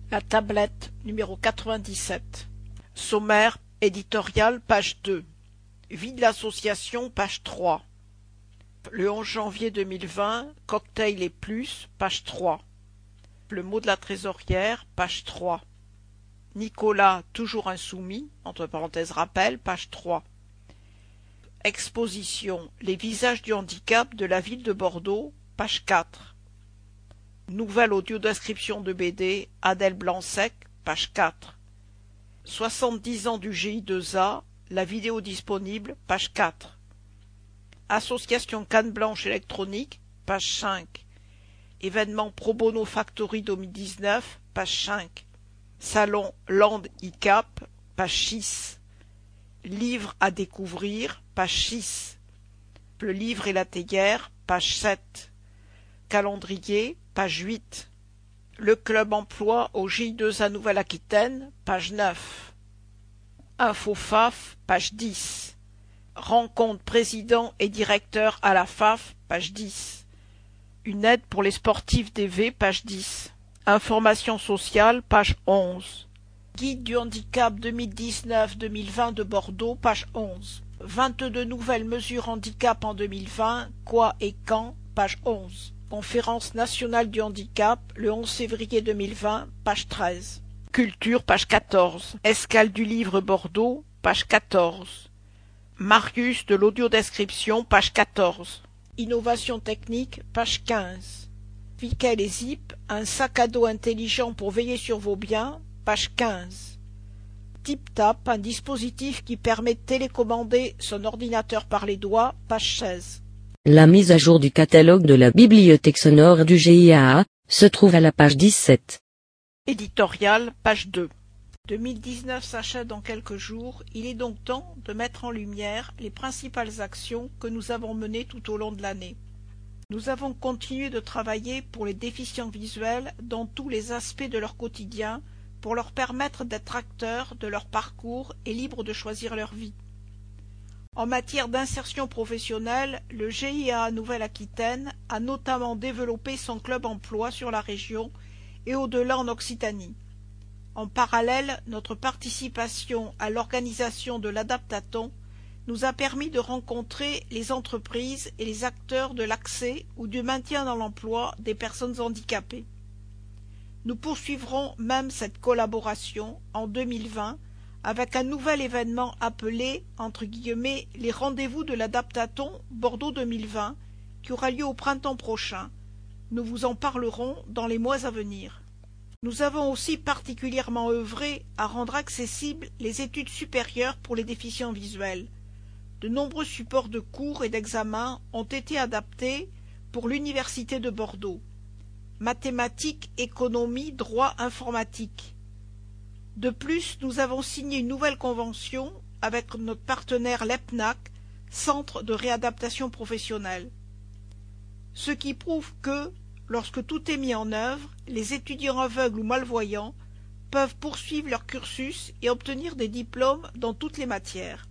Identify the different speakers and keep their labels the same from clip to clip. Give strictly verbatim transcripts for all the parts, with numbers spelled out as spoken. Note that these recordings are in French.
Speaker 1: La tablette, numéro quatre-vingt-dix-sept. Sommaire éditorial, page deux. Vie de l'association, page trois. Le onze janvier deux mille vingt, Cocktail et plus, page trois. Le mot de la trésorière, page trois. Nicolas, toujours insoumis, entre parenthèses rappel, page trois. Exposition, les visages du handicap de la ville de Bordeaux, page quatre. Nouvelle audio-description de B D, Adèle Blanc-Sec, page quatre. soixante-dix ans du G I deux A, la vidéo disponible, page quatre. Association Canne Blanche électronique, page cinq. Événement Pro Bono Factory deux mille dix-neuf, page cinq. Salon Land I C A P, page six. Livre à découvrir, page six. Le livre et la théière, page sept. Calendrier, page huit. Le club emploi au G I deux A Nouvelle-Aquitaine, page neuf. Info F A F, page dix. Rencontre président et directeur à la F A F, page dix. Une aide pour les sportifs D V, page dix. Information sociale, page onze. Guide du handicap deux mille dix-neuf deux mille vingt de Bordeaux, page onze. vingt-deux nouvelles mesures handicap en deux mille vingt, quoi et quand, page onze. Conférence nationale du handicap, le onze février deux mille vingt, page treize. Culture, page quatorze. Escale du livre Bordeaux, page quatorze. Marius de l'audiodescription, page quatorze. Innovation technique, page quinze. Vikel et Zip, un sac à dos intelligent pour veiller sur vos biens, page quinze. TipTap, un dispositif qui permet de télécommander son ordinateur par les doigts, page seize.
Speaker 2: La mise à jour du catalogue de la bibliothèque sonore du G I A A se trouve à la page dix-sept.
Speaker 1: Éditorial, page deux. deux mille dix-neuf s'achève dans quelques jours, il est donc temps de mettre en lumière les principales actions que nous avons menées tout au long de l'année. Nous avons continué de travailler pour les déficients visuels dans tous les aspects de leur quotidien pour leur permettre d'être acteurs de leur parcours et libres de choisir leur vie. En matière d'insertion professionnelle, le G I A Nouvelle-Aquitaine a notamment développé son club emploi sur la région et au-delà en Occitanie. En parallèle, notre participation à l'organisation de l'Adaptathon nous a permis de rencontrer les entreprises et les acteurs de l'accès ou du maintien dans l'emploi des personnes handicapées. Nous poursuivrons même cette collaboration en deux mille vingt avec un nouvel événement appelé entre guillemets les rendez-vous de l'Adaptathon Bordeaux deux mille vingt qui aura lieu au printemps prochain. Nous vous en parlerons dans les mois à venir. Nous avons aussi particulièrement œuvré à rendre accessibles les études supérieures pour les déficients visuels. De nombreux supports de cours et d'examens ont été adaptés pour l'Université de Bordeaux. Mathématiques, économie, droit, informatique. De plus, nous avons signé une nouvelle convention avec notre partenaire l'E P N A C, Centre de réadaptation professionnelle. Ce qui prouve que, lorsque tout est mis en œuvre, les étudiants aveugles ou malvoyants peuvent poursuivre leur cursus et obtenir des diplômes dans toutes les matières.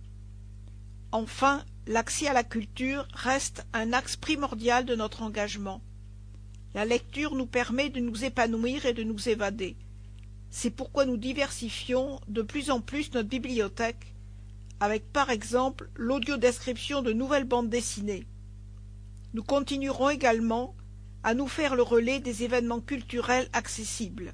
Speaker 1: Enfin, l'accès à la culture reste un axe primordial de notre engagement. La lecture nous permet de nous épanouir et de nous évader. C'est pourquoi nous diversifions de plus en plus notre bibliothèque, avec par exemple l'audiodescription de nouvelles bandes dessinées. Nous continuerons également à nous faire le relais des événements culturels accessibles.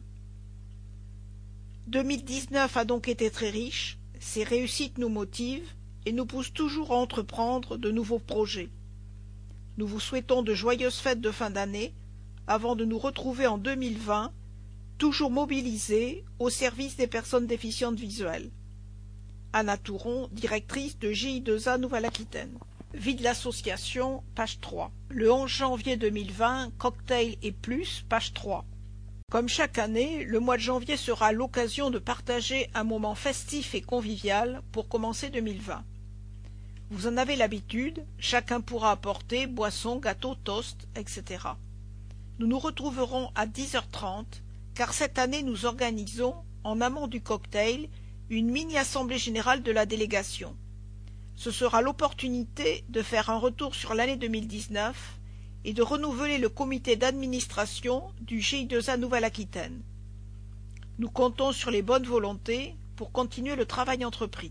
Speaker 1: deux mille dix-neuf a donc été très riche, ces réussites nous motivent et nous poussent toujours à entreprendre de nouveaux projets. Nous vous souhaitons de joyeuses fêtes de fin d'année avant de nous retrouver en deux mille vingt, toujours mobilisés au service des personnes déficientes visuelles. Anna Touron, directrice de G I deux A Nouvelle-Aquitaine. Vie de l'association, page trois. Le onze janvier deux mille vingt, Cocktail et plus, page trois. Comme chaque année, le mois de janvier sera l'occasion de partager un moment festif et convivial pour commencer deux mille vingt. Vous en avez l'habitude, chacun pourra apporter boissons, gâteaux, toasts, et cetera. Nous nous retrouverons à dix heures trente, car cette année nous organisons, en amont du cocktail, une mini-assemblée générale de la délégation. Ce sera l'opportunité de faire un retour sur l'année deux mille dix-neuf et de renouveler le comité d'administration du G I deux A Nouvelle-Aquitaine. Nous comptons sur les bonnes volontés pour continuer le travail entrepris.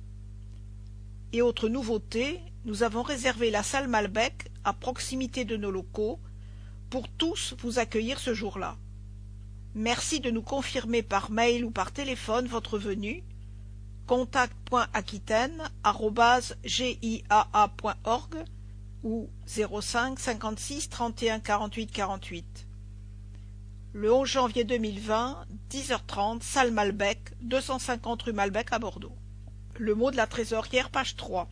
Speaker 1: Et autre nouveauté, nous avons réservé la salle Malbec à proximité de nos locaux pour tous vous accueillir ce jour-là. Merci de nous confirmer par mail ou par téléphone votre venue. contact point aquitaine arobase giaa point org ou zéro cinq cinquante-six trente et un quarante-huit quarante-huit. Le onze janvier deux mille vingt, dix heures trente, salle Malbec, deux cent cinquante rue Malbec à Bordeaux. Le mot de la trésorière, page trois.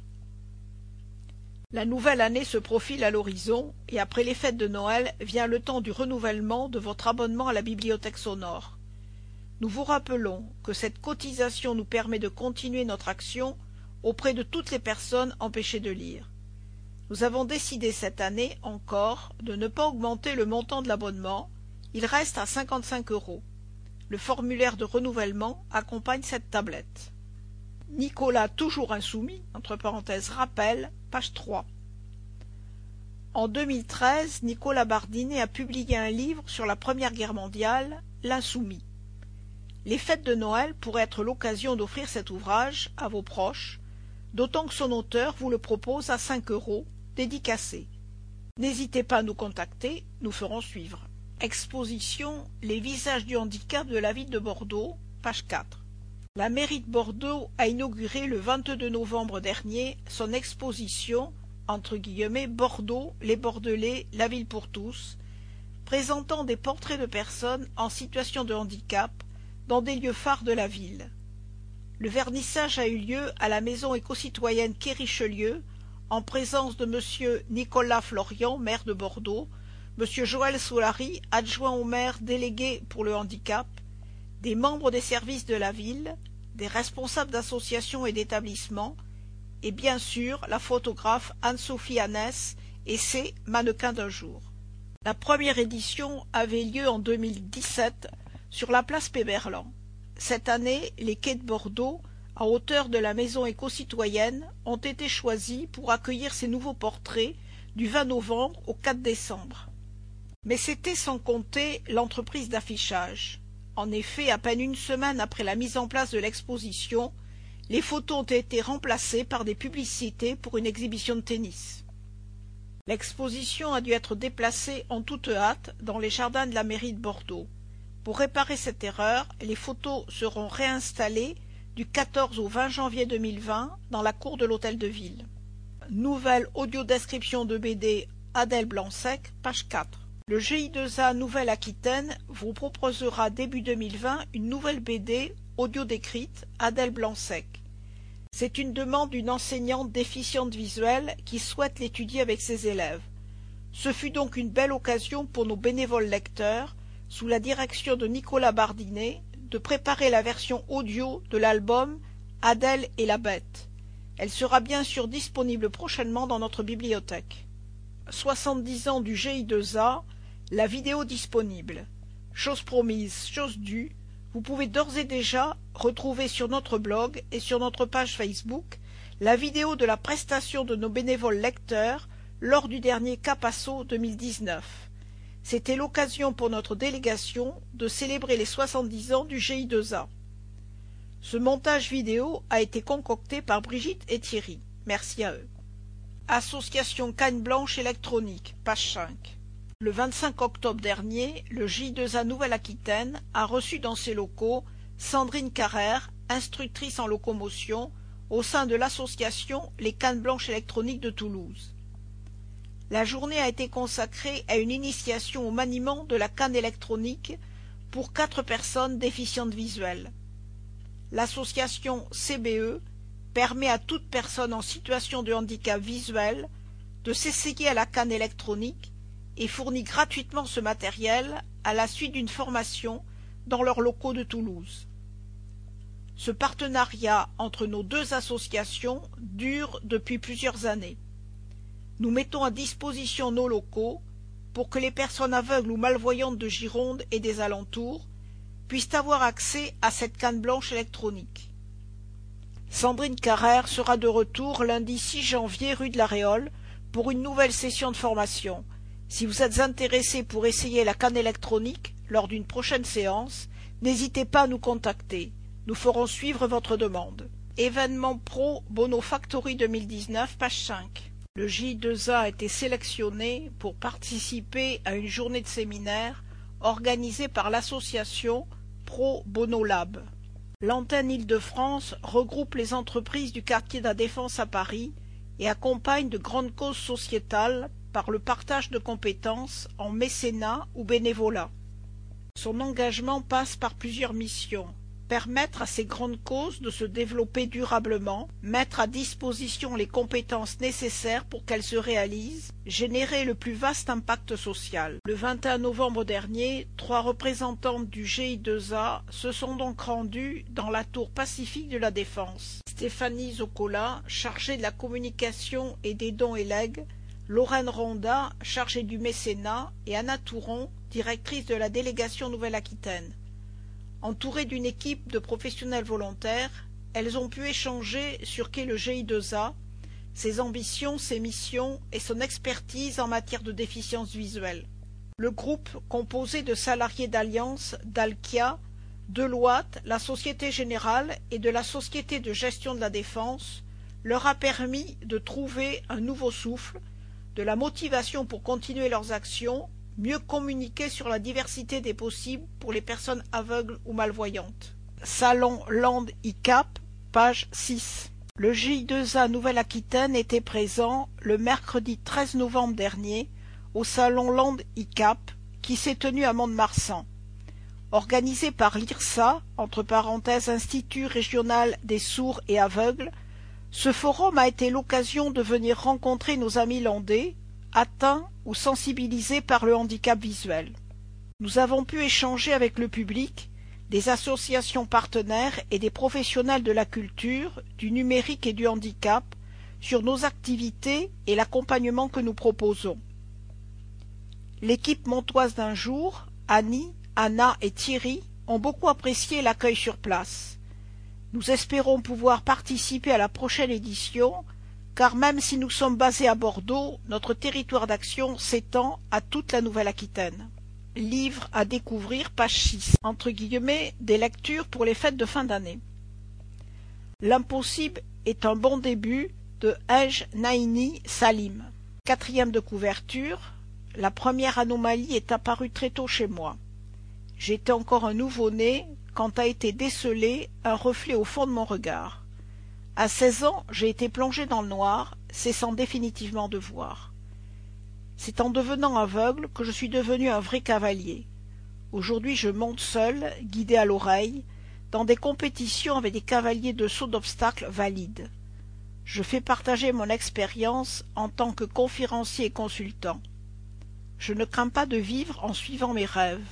Speaker 1: La nouvelle année se profile à l'horizon et après les fêtes de Noël vient le temps du renouvellement de votre abonnement à la bibliothèque sonore. Nous vous rappelons que cette cotisation nous permet de continuer notre action auprès de toutes les personnes empêchées de lire. Nous avons décidé cette année encore de ne pas augmenter le montant de l'abonnement, il reste à cinquante-cinq euros. Le formulaire de renouvellement accompagne cette tablette. Nicolas toujours insoumis, entre parenthèses rappel, page trois. En deux mille treize, Nicolas Bardinet a publié un livre sur la Première Guerre mondiale, L'Insoumis. Les fêtes de Noël pourraient être l'occasion d'offrir cet ouvrage à vos proches, d'autant que son auteur vous le propose à cinq euros, dédicacé. N'hésitez pas à nous contacter, nous ferons suivre. Exposition Les visages du handicap de la ville de Bordeaux, page quatre. La mairie de Bordeaux a inauguré le vingt-deux novembre dernier son exposition entre guillemets Bordeaux, les Bordelais, la ville pour tous, présentant des portraits de personnes en situation de handicap dans des lieux phares de la ville. Le vernissage a eu lieu à la maison éco-citoyenne Quai Richelieu en présence de monsieur Nicolas Florian, maire de Bordeaux, monsieur Joël Soulary, adjoint au maire délégué pour le handicap, des membres des services de la ville, des responsables d'associations et d'établissements, et bien sûr la photographe Anne-Sophie Annès et ses mannequins d'un jour. La première édition avait lieu en deux mille dix-sept sur la place Péberlan. Cette année, les quais de Bordeaux, à hauteur de la maison éco-citoyenne, ont été choisis pour accueillir ces nouveaux portraits du vingt novembre au quatre décembre. Mais c'était sans compter l'entreprise d'affichage. En effet, à peine une semaine après la mise en place de l'exposition, les photos ont été remplacées par des publicités pour une exhibition de tennis. L'exposition a dû être déplacée en toute hâte dans les jardins de la mairie de Bordeaux. Pour réparer cette erreur, les photos seront réinstallées du quatorze au vingt janvier deux mille vingt dans la cour de l'hôtel de ville. Nouvelle audiodescription de B D Adèle Blanc-Sec, page quatre. Le G I deux A Nouvelle-Aquitaine vous proposera début deux mille vingt une nouvelle B D audio décrite Adèle Blanc-Sec. C'est une demande d'une enseignante déficiente visuelle qui souhaite l'étudier avec ses élèves. Ce fut donc une belle occasion pour nos bénévoles lecteurs, sous la direction de Nicolas Bardinet, de préparer la version audio de l'album Adèle et la bête. Elle sera bien sûr disponible prochainement dans notre bibliothèque. soixante-dix ans du G I deux A, la vidéo disponible. Chose promise, chose due, vous pouvez d'ores et déjà retrouver sur notre blog et sur notre page Facebook la vidéo de la prestation de nos bénévoles lecteurs lors du dernier Capasso deux mille dix-neuf. C'était l'occasion pour notre délégation de célébrer les soixante-dix ans du G I deux A. Ce montage vidéo a été concocté par Brigitte et Thierry. Merci à eux. Association Canne Blanche électronique, page cinq. Le vingt-cinq octobre dernier, le G I deux A Nouvelle-Aquitaine a reçu dans ses locaux Sandrine Carrère, instructrice en locomotion, au sein de l'association Les Cannes Blanches électroniques de Toulouse. La journée a été consacrée à une initiation au maniement de la canne électronique pour quatre personnes déficientes visuelles. L'association C B E permet à toute personne en situation de handicap visuel de s'essayer à la canne électronique et fournit gratuitement ce matériel à la suite d'une formation dans leurs locaux de Toulouse. Ce partenariat entre nos deux associations dure depuis plusieurs années. Nous mettons à disposition nos locaux pour que les personnes aveugles ou malvoyantes de Gironde et des alentours puissent avoir accès à cette canne blanche électronique. Sandrine Carrère sera de retour lundi six janvier rue de la Réole pour une nouvelle session de formation. Si vous êtes intéressé pour essayer la canne électronique lors d'une prochaine séance, N'hésitez pas à nous contacter. Nous ferons suivre votre demande. Événement Pro Bono Factory deux mille dix-neuf, page cinq. Le J deux A a été sélectionné pour participer à une journée de séminaire organisée par l'association Pro Bono Lab. L'antenne Île-de-France regroupe les entreprises du quartier de la Défense à Paris et accompagne de grandes causes sociétales par le partage de compétences en mécénat ou bénévolat. Son engagement passe par plusieurs missions. Permettre à ces grandes causes de se développer durablement, mettre à disposition les compétences nécessaires pour qu'elles se réalisent, générer le plus vaste impact social. Le vingt et un novembre dernier, trois représentantes du G I deux A se sont donc rendues dans la tour Pacifique de la Défense. Stéphanie Zocola, chargée de la communication et des dons et legs, Lorraine Ronda, chargée du mécénat, et Anna Touron, directrice de la délégation Nouvelle-Aquitaine. Entourées d'une équipe de professionnels volontaires, elles ont pu échanger sur qu'est le G I deux A, ses ambitions, ses missions et son expertise en matière de déficience visuelle. Le groupe, composé de salariés d'Alliance, d'Alkia, Deloitte, la Société Générale et de la Société de gestion de la Défense, leur a permis de trouver un nouveau souffle, de la motivation pour continuer leurs actions, mieux communiquer sur la diversité des possibles pour les personnes aveugles ou malvoyantes. Salon Land I C A P, page six. Le J I deux A Nouvelle-Aquitaine était présent le mercredi treize novembre dernier au Salon Land I C A P qui s'est tenu à Mont-de-Marsan. Organisé par l'I R S A, entre parenthèses Institut régional des sourds et aveugles, ce forum a été l'occasion de venir rencontrer nos amis landais, atteints ou sensibilisés par le handicap visuel. Nous avons pu échanger avec le public, des associations partenaires et des professionnels de la culture, du numérique et du handicap sur nos activités et l'accompagnement que nous proposons. L'équipe montoise d'un jour, Annie, Anna et Thierry, ont beaucoup apprécié l'accueil sur place. Nous espérons pouvoir participer à la prochaine édition, car même si nous sommes basés à Bordeaux, notre territoire d'action s'étend à toute la Nouvelle-Aquitaine. Livre à découvrir, page six. Entre guillemets, des lectures pour les fêtes de fin d'année. L'impossible est un bon début de Hej Naini Salim. Quatrième de couverture, la première anomalie est apparue très tôt chez moi. J'étais encore un nouveau-né quand a été décelé un reflet au fond de mon regard. À seize ans, j'ai été plongé dans le noir, cessant définitivement de voir. C'est en devenant aveugle que je suis devenu un vrai cavalier. Aujourd'hui, je monte seul, guidé à l'oreille, dans des compétitions avec des cavaliers de saut d'obstacles valides. Je fais partager mon expérience en tant que conférencier et consultant. Je ne crains pas de vivre en suivant mes rêves.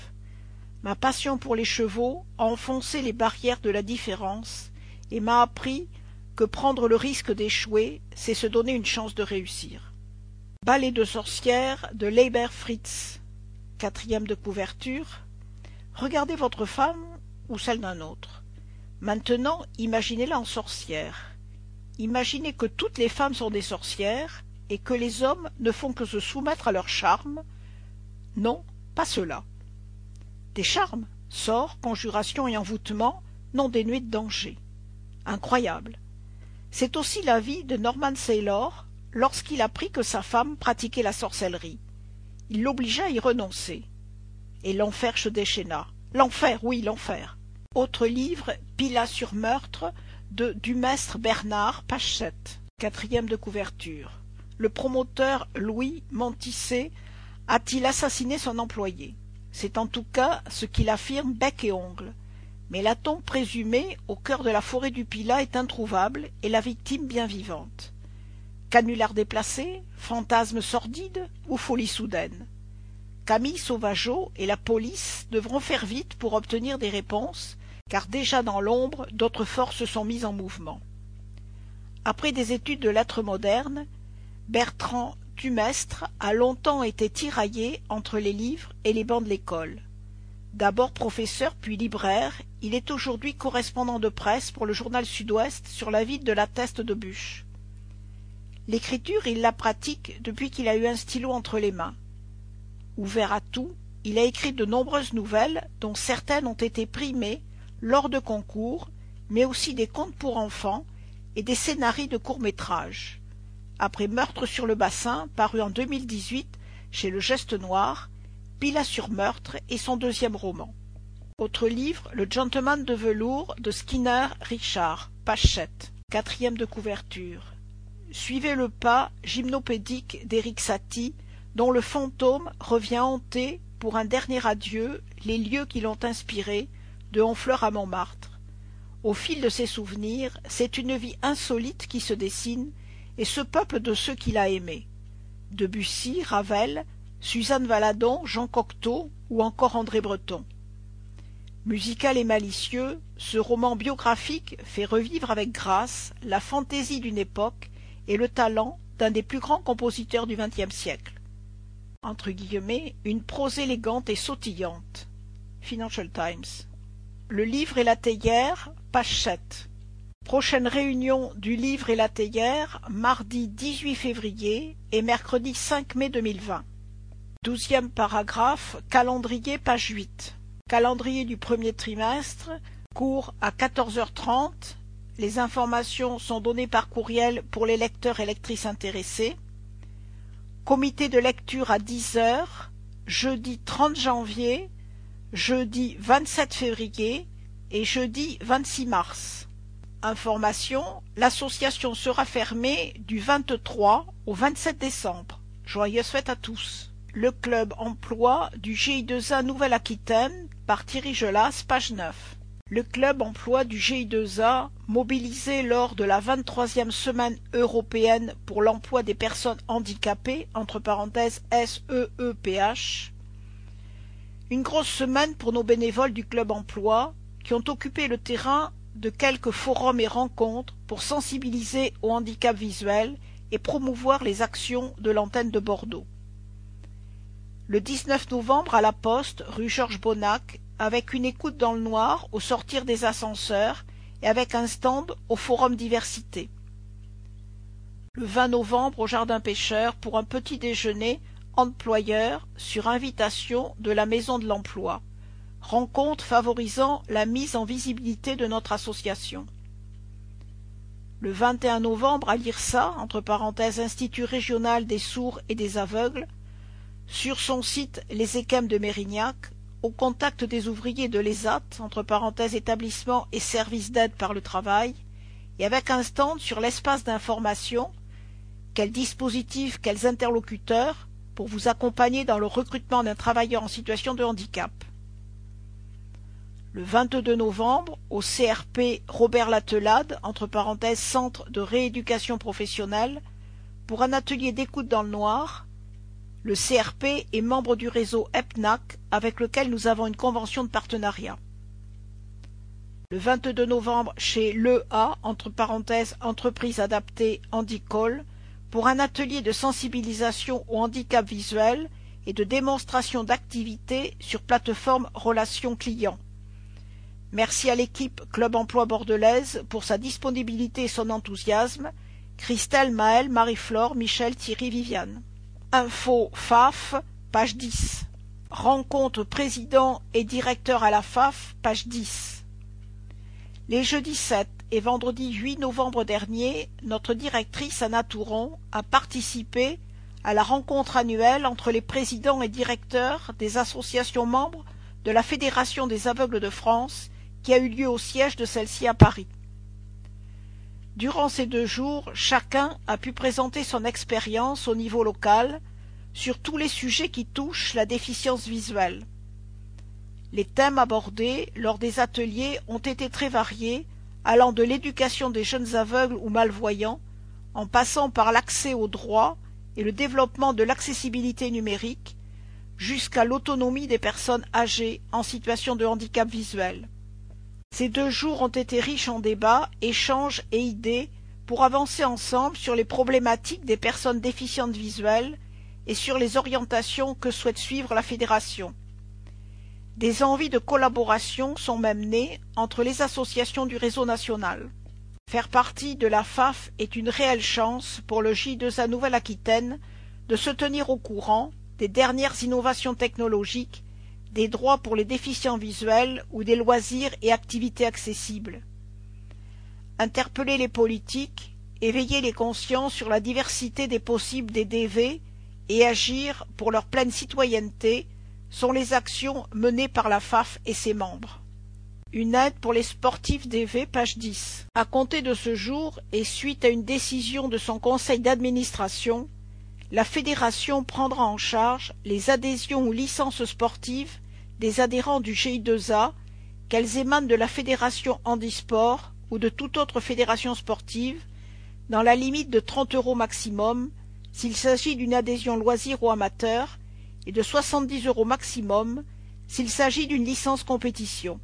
Speaker 1: Ma passion pour les chevaux a enfoncé les barrières de la différence et m'a appris que prendre le risque d'échouer, c'est se donner une chance de réussir. Ballet de sorcière de Leiber Fritz, quatrième de couverture. Regardez votre femme ou celle d'un autre. Maintenant, imaginez-la en sorcière. Imaginez que toutes les femmes sont des sorcières et que les hommes ne font que se soumettre à leur charme. Non, pas cela. Des charmes, sorts, conjurations et envoûtements non dénués de danger. Incroyable. C'est aussi la vie de Norman Saylor lorsqu'il apprit que sa femme pratiquait la sorcellerie. Il l'obligea à y renoncer. Et l'enfer se déchaîna. L'enfer, oui, l'enfer. Autre livre, Pilat sur meurtre, de Dumestre Bernard, page sept, quatrième de couverture. Le promoteur Louis Montissé a-t-il assassiné son employé? C'est en tout cas ce qu'il affirme bec et ongle. Mais la tombe présumée au cœur de la forêt du Pilat est introuvable et la victime bien vivante. Canular déplacé, fantasme sordide ou folie soudaine? Camille Sauvageau et la police devront faire vite pour obtenir des réponses, car déjà dans l'ombre, d'autres forces se sont mises en mouvement. Après des études de lettres modernes, Bertrand Dumestre a longtemps été tiraillé entre les livres et les bancs de l'école. D'abord professeur puis libraire, il est aujourd'hui correspondant de presse pour le journal Sud-Ouest sur la ville de la Teste de Buch. L'écriture, il la pratique depuis qu'il a eu un stylo entre les mains. Ouvert à tout, il a écrit de nombreuses nouvelles dont certaines ont été primées lors de concours, mais aussi des contes pour enfants et des scénarios de courts-métrages. Après Meurtre sur le bassin, paru en deux mille dix-huit chez Le Geste Noir, Pila sur meurtre est son deuxième roman. Autre livre, Le Gentleman de velours de Skinner Richard, page sept, quatrième de couverture. Suivez le pas gymnopédique d'Éric Satie, dont le fantôme revient hanter pour un dernier adieu les lieux qui l'ont inspiré, de Honfleur à Montmartre. Au fil de ses souvenirs, c'est une vie insolite qui se dessine et se peuple de ceux qu'il a aimés. Debussy, Ravel, Suzanne Valadon, Jean Cocteau ou encore André Breton. Musical et malicieux, ce roman biographique fait revivre avec grâce la fantaisie d'une époque et le talent d'un des plus grands compositeurs du vingtième siècle. Entre guillemets, une prose élégante et sautillante. Financial Times. Le livre et la théière, page sept. Prochaine réunion du livre et la théière, mardi dix-huit février et mercredi cinq mai deux mille vingt. Douzième paragraphe, calendrier, page huit. Calendrier du premier trimestre, cours à quatorze heures trente. Les informations sont données par courriel pour les lecteurs et lectrices intéressés. Comité de lecture à dix heures, jeudi trente janvier, jeudi vingt-sept février et jeudi vingt-six mars. Information, l'association sera fermée du vingt-trois au vingt-sept décembre. Joyeuses fêtes à tous. Le club emploi du G I deux A Nouvelle-Aquitaine par Thierry Gelas, page neuf. Le club emploi du G I deux A, mobilisé lors de la vingt-troisième semaine européenne pour l'emploi des personnes handicapées, entre parenthèses S E E P H. Une grosse semaine pour nos bénévoles du club emploi qui ont occupé le terrain de quelques forums et rencontres pour sensibiliser au handicap visuel et promouvoir les actions de l'antenne de Bordeaux. Le dix-neuf novembre à la Poste, rue Georges Bonnac, avec une écoute dans le noir au sortir des ascenseurs et avec un stand au Forum Diversité. Le vingt novembre au Jardin Pêcheur pour un petit déjeuner employeur sur invitation de la Maison de l'Emploi. Rencontre favorisant la mise en visibilité de notre association. Le vingt et un novembre à l'I R S A, entre parenthèses Institut régional des sourds et des aveugles, sur son site Les Équemes de Mérignac, au contact des ouvriers de l'E S A T, entre parenthèses établissement et services d'aide par le travail, et avec un stand sur l'espace d'information, quels dispositifs, quels interlocuteurs, pour vous accompagner dans le recrutement d'un travailleur en situation de handicap. Le vingt-deux novembre, au C R P Robert Latelade, entre parenthèses Centre de rééducation professionnelle, pour un atelier d'écoute dans le noir. Le C R P est membre du réseau E P N A C, avec lequel nous avons une convention de partenariat. Le vingt-deux novembre, chez l'E A, entre parenthèses Entreprise adaptée Handicol, pour un atelier de sensibilisation au handicap visuel et de démonstration d'activités sur plateforme Relations Clients. Merci à l'équipe Club Emploi Bordelaise pour sa disponibilité et son enthousiasme. Christelle, Maëlle, Marie-Flore, Michel, Thierry, Viviane. Info F A F, page dix. Rencontre président et directeur à la F A F, page dix. Les jeudis sept et vendredi huit novembre dernier, notre directrice Anna Touron a participé à la rencontre annuelle entre les présidents et directeurs des associations membres de la Fédération des aveugles de France qui a eu lieu au siège de celle-ci à Paris. Durant ces deux jours, chacun a pu présenter son expérience au niveau local sur tous les sujets qui touchent la déficience visuelle. Les thèmes abordés lors des ateliers ont été très variés, allant de l'éducation des jeunes aveugles ou malvoyants, en passant par l'accès aux droits et le développement de l'accessibilité numérique, jusqu'à l'autonomie des personnes âgées en situation de handicap visuel. Ces deux jours ont été riches en débats, échanges et idées pour avancer ensemble sur les problématiques des personnes déficientes visuelles et sur les orientations que souhaite suivre la Fédération. Des envies de collaboration sont même nées entre les associations du réseau national. Faire partie de la F A F est une réelle chance pour le J deux A Nouvelle-Aquitaine de se tenir au courant des dernières innovations technologiques des droits pour les déficients visuels ou des loisirs et activités accessibles. Interpeller les politiques, éveiller les consciences sur la diversité des possibles des D V et agir pour leur pleine citoyenneté sont les actions menées par la F A F et ses membres. Une aide pour les sportifs D V, page dix. À compter de ce jour, et suite à une décision de son conseil d'administration, la fédération prendra en charge les adhésions ou licences sportives des adhérents du G I deux A, qu'elles émanent de la fédération handisport ou de toute autre fédération sportive, dans la limite de trente euros maximum, s'il s'agit d'une adhésion loisir ou amateur, et de soixante-dix euros maximum, s'il s'agit d'une licence compétition.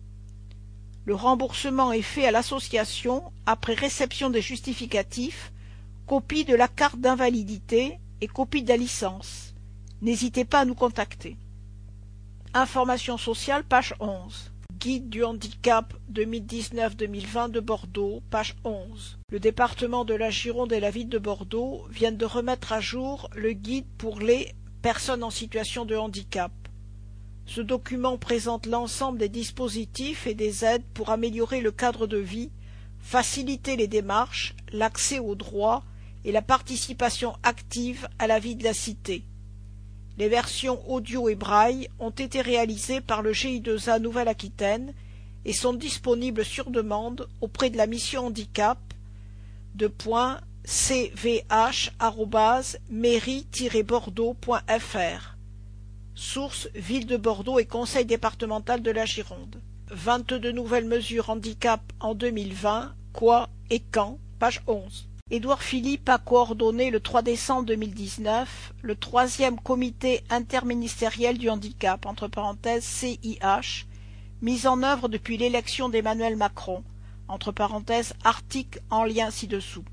Speaker 1: Le remboursement est fait à l'association après réception des justificatifs, copie de la carte d'invalidité et copie de la licence. N'hésitez pas à nous contacter. Information sociale, page onze. Guide du handicap deux mille dix-neuf deux mille vingt de Bordeaux, page onze. Le département de la Gironde et la ville de Bordeaux viennent de remettre à jour le guide pour les personnes en situation de handicap. Ce document présente l'ensemble des dispositifs et des aides pour améliorer le cadre de vie, faciliter les démarches, l'accès aux droits et la participation active à la vie de la cité. Les versions audio et braille ont été réalisées par le G I deux A Nouvelle-Aquitaine et sont disponibles sur demande auprès de la mission handicap de point c v h arobase mairie tiret bordeaux point f r. Source Ville de Bordeaux et Conseil départemental de la Gironde. vingt-deux nouvelles mesures handicap en deux mille vingt, quoi et quand, page onze. Édouard Philippe a coordonné le trois décembre deux mille dix-neuf le troisième comité interministériel du handicap, entre parenthèses C I H, mis en œuvre depuis l'élection d'Emmanuel Macron, entre parenthèses article en lien ci-dessous.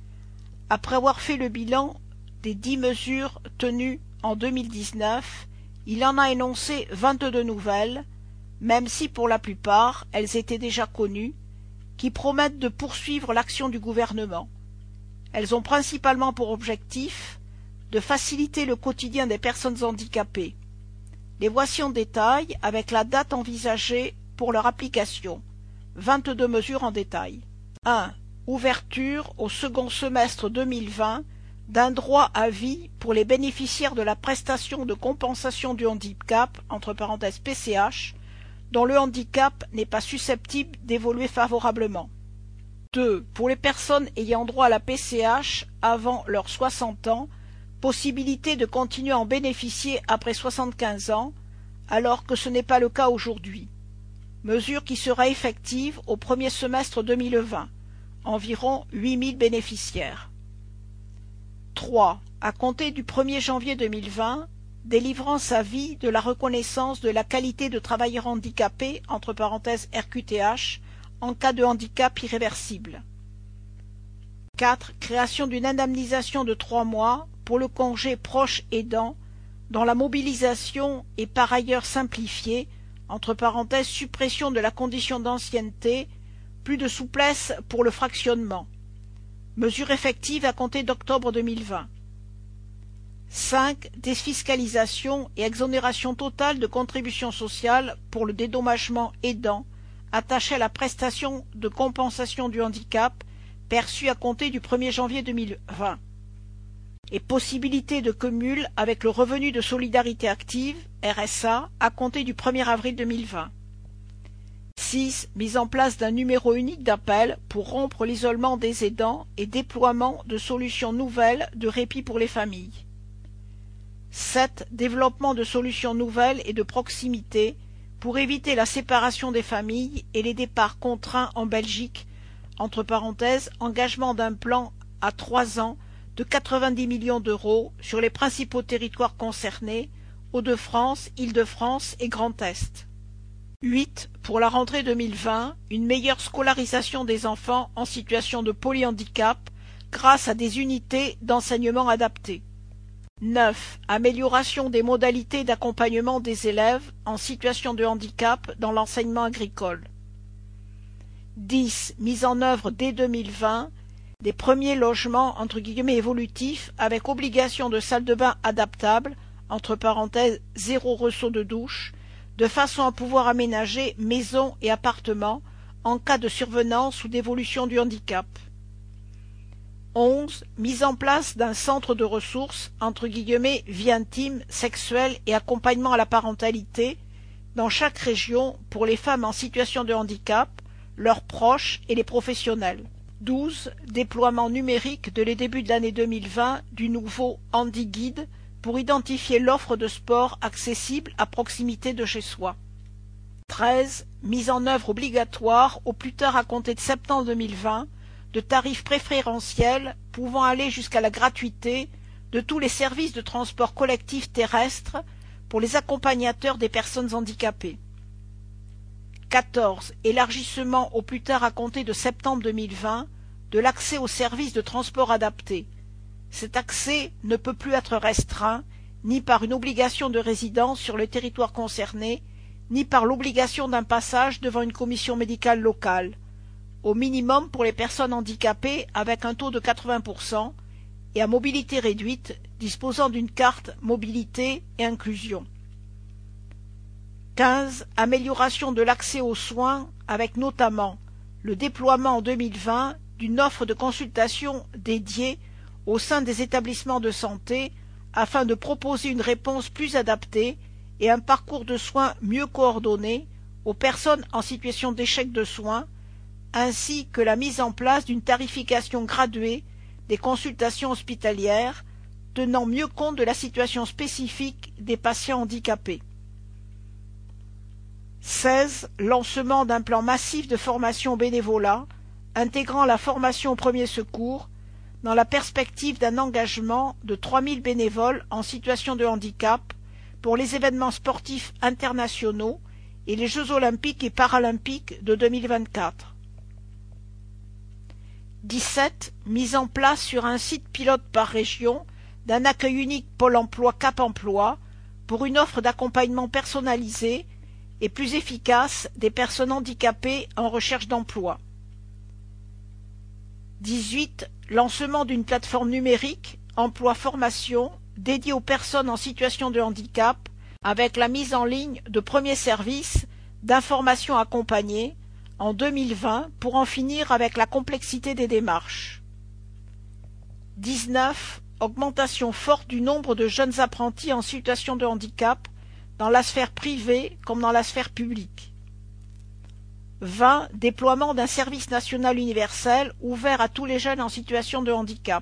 Speaker 1: Après avoir fait le bilan des dix mesures tenues en deux mille dix-neuf, il en a énoncé vingt-deux nouvelles, même si pour la plupart elles étaient déjà connues, qui promettent de poursuivre l'action du gouvernement. Elles ont principalement pour objectif de faciliter le quotidien des personnes handicapées. Les voici en détail avec la date envisagée pour leur application. vingt-deux mesures en détail. un. Ouverture au second semestre deux mille vingt d'un droit à vie pour les bénéficiaires de la prestation de compensation du handicap, entre parenthèses P C H, dont le handicap n'est pas susceptible d'évoluer favorablement. deux. Pour les personnes ayant droit à la P C H avant leurs soixante ans, possibilité de continuer à en bénéficier après soixante-quinze ans, alors que ce n'est pas le cas aujourd'hui. Mesure qui sera effective au premier semestre deux mille vingt, environ huit mille bénéficiaires. trois. À compter du premier janvier deux mille vingt, délivrance à vie de la reconnaissance de la qualité de travailleur handicapé, entre parenthèses R Q T H, en cas de handicap irréversible. quatre. Création d'une indemnisation de trois mois pour le congé proche aidant, dont la mobilisation est par ailleurs simplifiée, entre parenthèses suppression de la condition d'ancienneté, plus de souplesse pour le fractionnement. Mesure effective à compter d'octobre deux mille vingt. cinq. Défiscalisation et exonération totale de contributions sociales pour le dédommagement aidant attaché à la prestation de compensation du handicap perçue à compter du premier janvier deux mille vingt. Et possibilité de cumul avec le revenu de solidarité active, R S A, à compter du premier avril deux mille vingt. six. Mise en place d'un numéro unique d'appel pour rompre l'isolement des aidants et déploiement de solutions nouvelles de répit pour les familles. sept. Développement de solutions nouvelles et de proximité pour éviter la séparation des familles et les départs contraints en Belgique, entre parenthèses, engagement d'un plan à trois ans de quatre-vingt-dix millions d'euros sur les principaux territoires concernés, Hauts-de-France, Île-de-France et Grand Est. huit. Pour la rentrée deux mille vingt, une meilleure scolarisation des enfants en situation de polyhandicap grâce à des unités d'enseignement adaptées. neuf. Amélioration des modalités d'accompagnement des élèves en situation de handicap dans l'enseignement agricole. dix. Mise en œuvre dès deux mille vingt des premiers logements entre guillemets évolutifs avec obligation de salle de bain adaptable, entre parenthèses zéro ressaut de douche, de façon à pouvoir aménager maisons et appartements en cas de survenance ou d'évolution du handicap. onze. Mise en place d'un centre de ressources, entre guillemets, vie intime, sexuelle et accompagnement à la parentalité dans chaque région pour les femmes en situation de handicap, leurs proches et les professionnels. douze. Déploiement numérique dès le début de l'année deux mille vingt du nouveau Handi Guide pour identifier l'offre de sport accessible à proximité de chez soi. treize. Mise en œuvre obligatoire au plus tard à compter de septembre deux mille vingt de tarifs préférentiels pouvant aller jusqu'à la gratuité de tous les services de transport collectif terrestre pour les accompagnateurs des personnes handicapées. quatorze. Élargissement au plus tard à compter de septembre deux mille vingt de l'accès aux services de transport adaptés. Cet accès ne peut plus être restreint ni par une obligation de résidence sur le territoire concerné, ni par l'obligation d'un passage devant une commission médicale locale, au minimum pour les personnes handicapées avec un taux de quatre-vingts pour cent et à mobilité réduite disposant d'une carte mobilité et inclusion. quinze. Amélioration de l'accès aux soins avec notamment le déploiement en deux mille vingt d'une offre de consultation dédiée au sein des établissements de santé afin de proposer une réponse plus adaptée et un parcours de soins mieux coordonné aux personnes en situation d'échec de soins, ainsi que la mise en place d'une tarification graduée des consultations hospitalières tenant mieux compte de la situation spécifique des patients handicapés. seize. Lancement d'un plan massif de formation au bénévolat intégrant la formation aux premiers secours dans la perspective d'un engagement de trois mille bénévoles en situation de handicap pour les événements sportifs internationaux et les Jeux olympiques et paralympiques de deux mille vingt-quatre. dix-sept. Mise en place sur un site pilote par région d'un accueil unique Pôle emploi Cap Emploi pour une offre d'accompagnement personnalisée et plus efficace des personnes handicapées en recherche d'emploi. dix-huit. Lancement d'une plateforme numérique emploi-formation dédiée aux personnes en situation de handicap avec la mise en ligne de premiers services d'information accompagnée en deux mille vingt pour en finir avec la complexité des démarches. dix-neuf. Augmentation forte du nombre de jeunes apprentis en situation de handicap dans la sphère privée comme dans la sphère publique. vingt. Déploiement d'un service national universel ouvert à tous les jeunes en situation de handicap.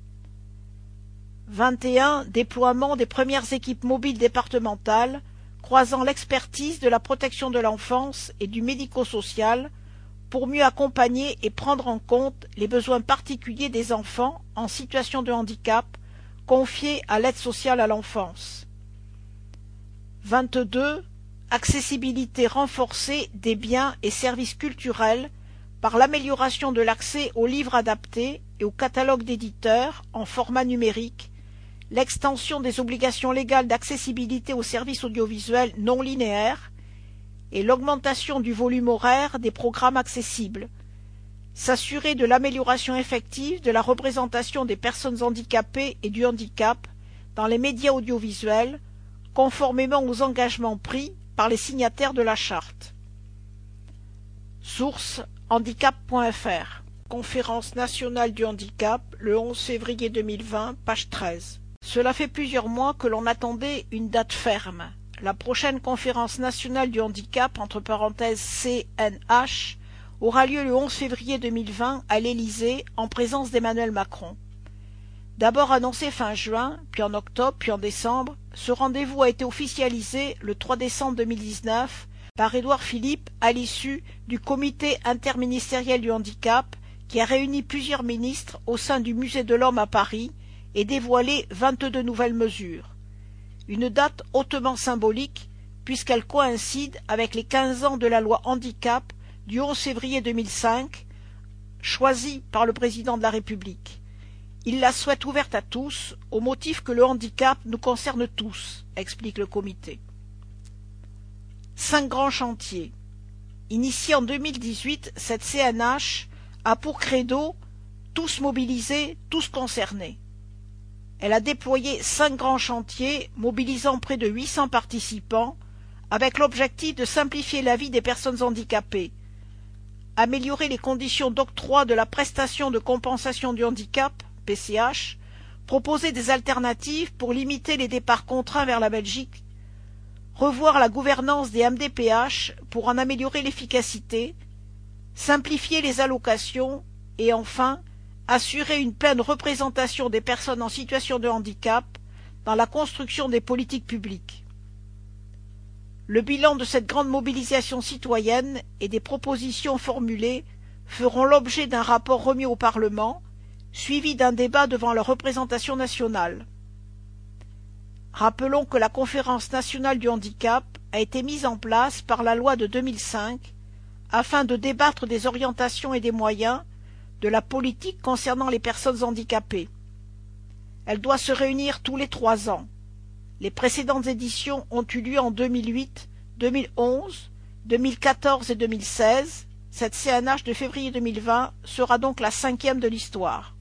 Speaker 1: vingt et un. Déploiement des premières équipes mobiles départementales croisant l'expertise de la protection de l'enfance et du médico-social pour mieux accompagner et prendre en compte les besoins particuliers des enfants en situation de handicap confiés à l'aide sociale à l'enfance. vingt-deux. Accessibilité renforcée des biens et services culturels par l'amélioration de l'accès aux livres adaptés et aux catalogues d'éditeurs en format numérique, l'extension des obligations légales d'accessibilité aux services audiovisuels non linéaires et l'augmentation du volume horaire des programmes accessibles, s'assurer de l'amélioration effective de la représentation des personnes handicapées et du handicap dans les médias audiovisuels, conformément aux engagements pris par les signataires de la charte. Source handicap point f r. Conférence nationale du handicap, le onze février deux mille vingt, page treize. Cela fait plusieurs mois que l'on attendait une date ferme. La prochaine conférence nationale du handicap, entre parenthèses C N H, aura lieu le onze février deux mille vingt à l'Élysée en présence d'Emmanuel Macron. D'abord annoncé fin juin, puis en octobre, puis en décembre, ce rendez-vous a été officialisé le trois décembre deux mille dix-neuf par Édouard Philippe à l'issue du comité interministériel du handicap qui a réuni plusieurs ministres au sein du Musée de l'Homme à Paris et dévoilé vingt-deux nouvelles mesures. Une date hautement symbolique puisqu'elle coïncide avec les quinze ans de la loi handicap du onze février deux mille cinq, choisie par le président de la République. Il la souhaite ouverte à tous, au motif que le handicap nous concerne tous, explique le comité. Cinq grands chantiers. Initiée en deux mille dix-huit, cette C N H a pour credo « tous mobilisés, tous concernés ». Elle a déployé cinq grands chantiers mobilisant près de huit cents participants avec l'objectif de simplifier la vie des personnes handicapées, améliorer les conditions d'octroi de la prestation de compensation du handicap, P C H, proposer des alternatives pour limiter les départs contraints vers la Belgique, revoir la gouvernance des M D P H pour en améliorer l'efficacité, simplifier les allocations et enfin assurer une pleine représentation des personnes en situation de handicap dans la construction des politiques publiques. Le bilan de cette grande mobilisation citoyenne et des propositions formulées feront l'objet d'un rapport remis au Parlement, suivi d'un débat devant la représentation nationale. Rappelons que la Conférence nationale du handicap a été mise en place par la loi de deux mille cinq afin de débattre des orientations et des moyens de la politique concernant les personnes handicapées. Elle doit se réunir tous les trois ans. Les précédentes éditions ont eu lieu en deux mille huit, deux mille onze, deux mille quatorze et deux mille seize. Cette C N H de février deux mille vingt sera donc la cinquième de l'histoire.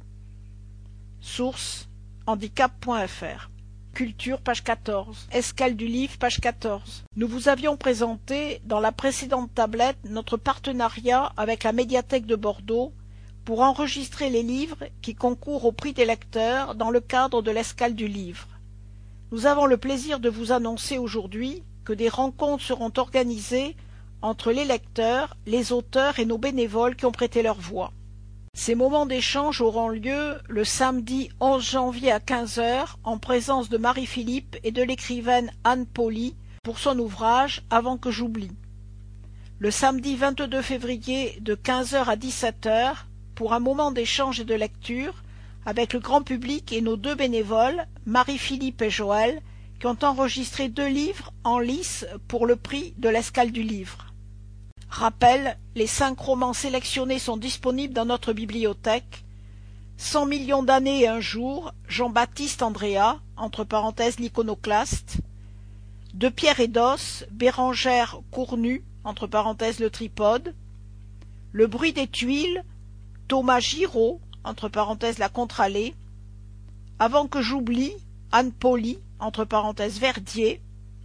Speaker 1: Source handicap point F R. Culture, page quatorze. Escale du livre, page quatorze. Nous vous avions présenté dans la précédente tablette notre partenariat avec la médiathèque de Bordeaux pour enregistrer les livres qui concourent au prix des lecteurs dans le cadre de l'escale du livre. Nous avons le plaisir de vous annoncer aujourd'hui que des rencontres seront organisées entre les lecteurs, les auteurs et nos bénévoles qui ont prêté leur voix. Ces moments d'échange auront lieu le samedi onze janvier à quinze heures en présence de Marie-Philippe et de l'écrivaine Anne Pauly pour son ouvrage « Avant que j'oublie ». Le samedi vingt-deux février de quinze heures à dix-sept heures pour un moment d'échange et de lecture avec le grand public et nos deux bénévoles, Marie-Philippe et Joël, qui ont enregistré deux livres en lice pour le prix de l'escale du livre. Rappel, les cinq romans sélectionnés sont disponibles dans notre bibliothèque. Cent millions d'années et un jour, Jean-Baptiste Andréa, entre parenthèses l'iconoclaste. De pierre et d'os, Bérangère Cournu, entre parenthèses le tripode. Le bruit des tuiles, Thomas Giraud, entre parenthèses la contre-allée. Avant que j'oublie, Anne Pauly, entre parenthèses Verdier.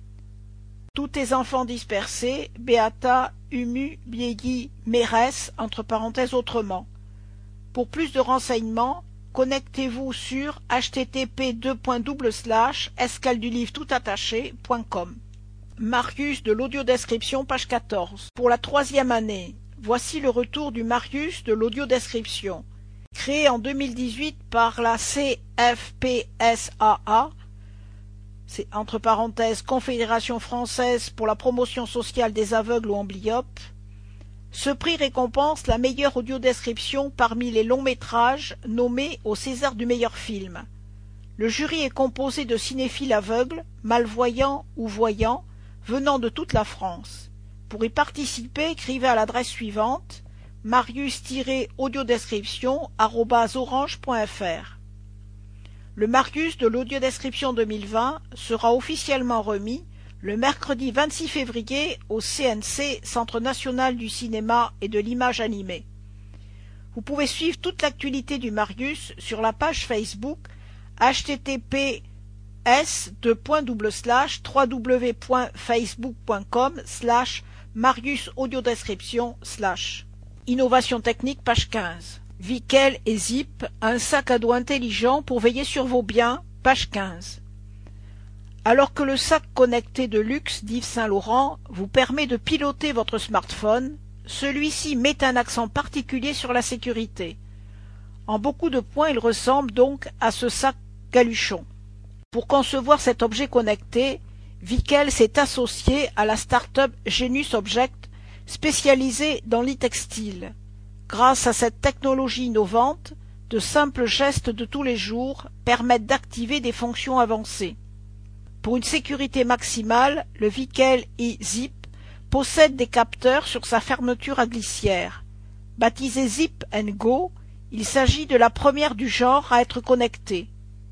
Speaker 1: Tous tes enfants dispersés, Beata, Humu, Biegui, Mérès, entre parenthèses autrement. Pour plus de renseignements, connectez-vous sur h t t p deux points double slash escale du livre tout attaché point com. Marius de l'audiodescription, page quatorze. Pour la troisième année, voici le retour du Marius de l'audiodescription. Créé en deux mille dix-huit par la C F P S A A, c'est entre parenthèses Confédération française pour la promotion sociale des aveugles ou amblyopes, ce prix récompense la meilleure audiodescription parmi les longs métrages nommés au César du meilleur film. Le jury est composé de cinéphiles aveugles, malvoyants ou voyants, venant de toute la France. Pour y participer, écrivez à l'adresse suivante marius tiret audiodescription arobase orange point f r. Le Marius de l'audiodescription deux mille vingt sera officiellement remis le mercredi vingt-six février au C N C, Centre national du cinéma et de l'image animée. Vous pouvez suivre toute l'actualité du Marius sur la page Facebook h t t p s deux points double slash w w w point facebook point com slash marius audiodescription slash. Innovation technique, page quinze. Vickel et Zip, un sac à dos intelligent pour veiller sur vos biens, page quinze. Alors que le sac connecté de luxe d'Yves Saint Laurent vous permet de piloter votre smartphone, celui-ci met un accent particulier sur la sécurité. En beaucoup de points, il ressemble donc à ce sac Galuchon. Pour concevoir cet objet connecté, Vickel s'est associé à la start-up Genus Object, spécialisée dans l'e-textile. Grâce à cette technologie innovante, de simples gestes de tous les jours permettent d'activer des fonctions avancées. Pour une sécurité maximale, le Vickel e-Zip possède des capteurs sur sa fermeture à glissière. Baptisé Zip and Go, il s'agit de la première du genre à être connectée.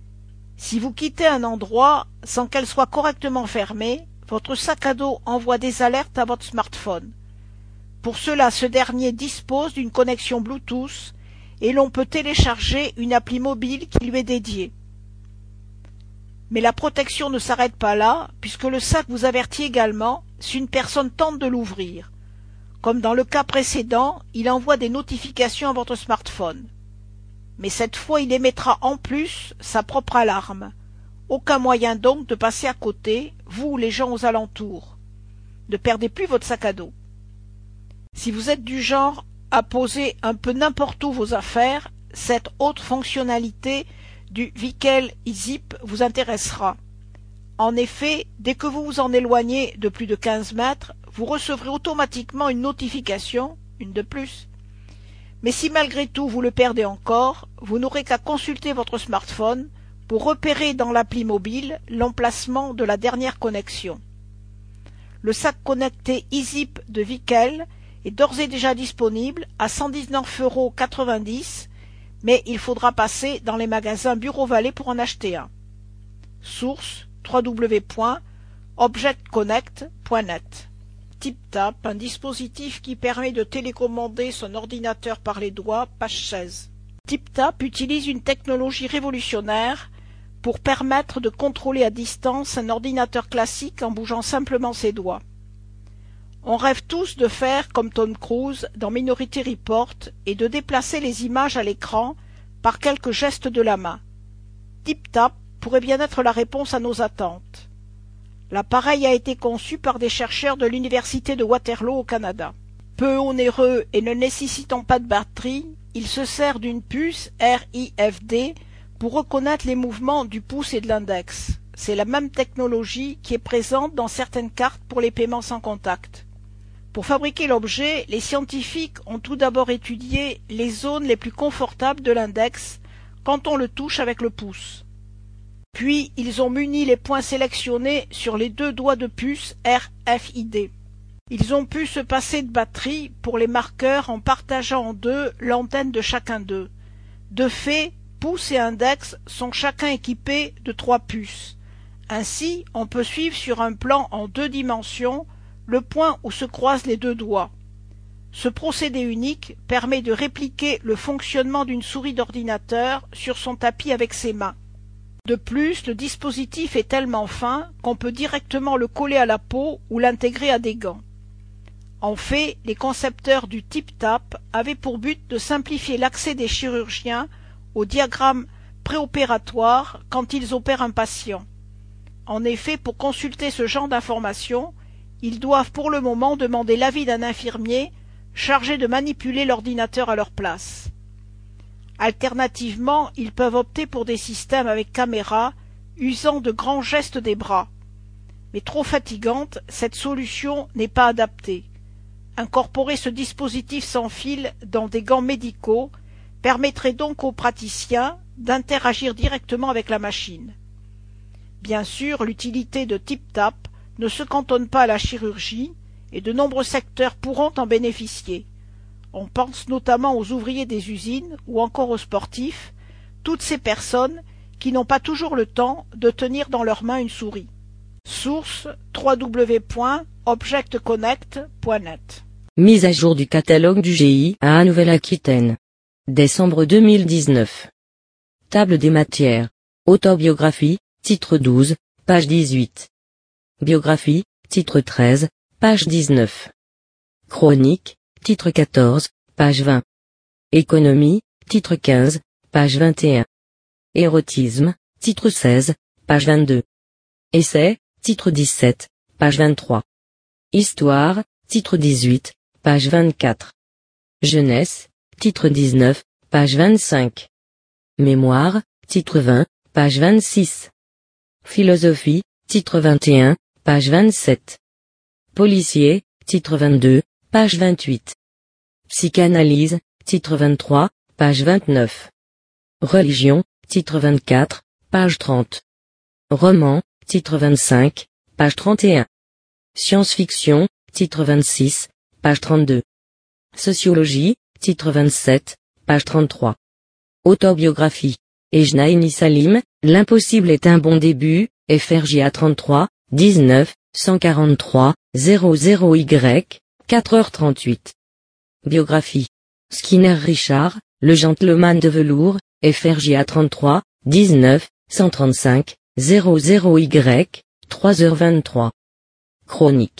Speaker 1: Si vous quittez un endroit sans qu'elle soit correctement fermée, votre sac à dos envoie des alertes à votre smartphone. Pour cela, ce dernier dispose d'une connexion Bluetooth et l'on peut télécharger une appli mobile qui lui est dédiée. Mais la protection ne s'arrête pas là, puisque le sac vous avertit également si une personne tente de l'ouvrir. Comme dans le cas précédent, il envoie des notifications à votre smartphone. Mais cette fois, il émettra en plus sa propre alarme. Aucun moyen donc de passer à côté, vous ou les gens aux alentours. Ne perdez plus votre sac à dos. Si vous êtes du genre à poser un peu n'importe où vos affaires, cette autre fonctionnalité du Vikel eZip vous intéressera. En effet, dès que vous vous en éloignez de plus de quinze mètres, vous recevrez automatiquement une notification, une de plus. Mais si malgré tout vous le perdez encore, vous n'aurez qu'à consulter votre smartphone pour repérer dans l'appli mobile l'emplacement de la dernière connexion. Le sac connecté eZip de Vikel est d'ores et déjà disponible à cent dix-neuf euros quatre-vingt-dix, mais il faudra passer dans les magasins Bureau Vallée pour en acheter un. Source w w w point object connect point net. TipTap, un dispositif qui permet de télécommander son ordinateur par les doigts, page seize. TipTap utilise une technologie révolutionnaire pour permettre de contrôler à distance un ordinateur classique en bougeant simplement ses doigts. On rêve tous de faire comme Tom Cruise dans Minority Report et de déplacer les images à l'écran par quelques gestes de la main. TipTap pourrait bien être la réponse à nos attentes. L'appareil a été conçu par des chercheurs de l'université de Waterloo au Canada. Peu onéreux et ne nécessitant pas de batterie, il se sert d'une puce R I F D pour reconnaître les mouvements du pouce et de l'index. C'est la même technologie qui est présente dans certaines cartes pour les paiements sans contact. Pour fabriquer l'objet, les scientifiques ont tout d'abord étudié les zones les plus confortables de l'index quand on le touche avec le pouce. Puis ils ont muni les points sélectionnés sur les deux doigts de puce R F I D. Ils ont pu se passer de batterie pour les marqueurs en partageant en deux l'antenne de chacun d'eux. De fait, pouce et index sont chacun équipés de trois puces. Ainsi, on peut suivre sur un plan en deux dimensions le point où se croisent les deux doigts. Ce procédé unique permet de répliquer le fonctionnement d'une souris d'ordinateur sur son tapis avec ses mains. De plus, le dispositif est tellement fin qu'on peut directement le coller à la peau ou l'intégrer à des gants. En fait, les concepteurs du TipTap avaient pour but de simplifier l'accès des chirurgiens au diagramme préopératoire quand ils opèrent un patient. En effet, pour consulter ce genre d'informations, ils doivent pour le moment demander l'avis d'un infirmier chargé de manipuler l'ordinateur à leur place. Alternativement, ils peuvent opter pour des systèmes avec caméra, usant de grands gestes des bras. Mais trop fatigante, cette solution n'est pas adaptée. Incorporer ce dispositif sans fil dans des gants médicaux permettrait donc aux praticiens d'interagir directement avec la machine. Bien sûr, l'utilité de TipTap ne se cantonne pas à la chirurgie et de nombreux secteurs pourront en bénéficier. On pense notamment aux ouvriers des usines ou encore aux sportifs, toutes ces personnes qui n'ont pas toujours le temps de tenir dans leurs mains une souris. Source w w w point object connect point net.
Speaker 2: Mise à jour du catalogue du G I A Nouvelle-Aquitaine. Décembre deux mille dix-neuf. Table des matières. Autobiographie, titre douze, page dix-huit. Biographie, titre treize, page dix-neuf. Chronique, titre quatorze, page vingt. Économie, titre quinze, page vingt et un. Érotisme, titre seize, page vingt-deux. Essai, titre dix-sept, page vingt-trois. Histoire, titre dix-huit, page vingt-quatre. Jeunesse, titre dix-neuf, page vingt-cinq. Mémoire, titre vingt, page vingt-six. Philosophie, titre vingt et un, page vingt-sept. Policier, titre vingt-deux, page vingt-huit. Psychanalyse, titre vingt-trois, page vingt-neuf. Religion, titre vingt-quatre, page trente. Roman, titre vingt-cinq, page trente et un. Science-fiction, titre vingt-six, page trente-deux. Sociologie, titre vingt-sept, page trente-trois. Autobiographie. Ejnaini Salim, L'impossible est un bon début, F R J A trente-trois, dix-neuf, cent quarante-trois, zéro zéro Y, quatre heures trente-huit. Biographie. Skinner Richard, Le gentleman de velours, F R J A trente-trois, dix-neuf, cent trente-cinq, zéro zéro Y, trois heures vingt-trois. Chronique.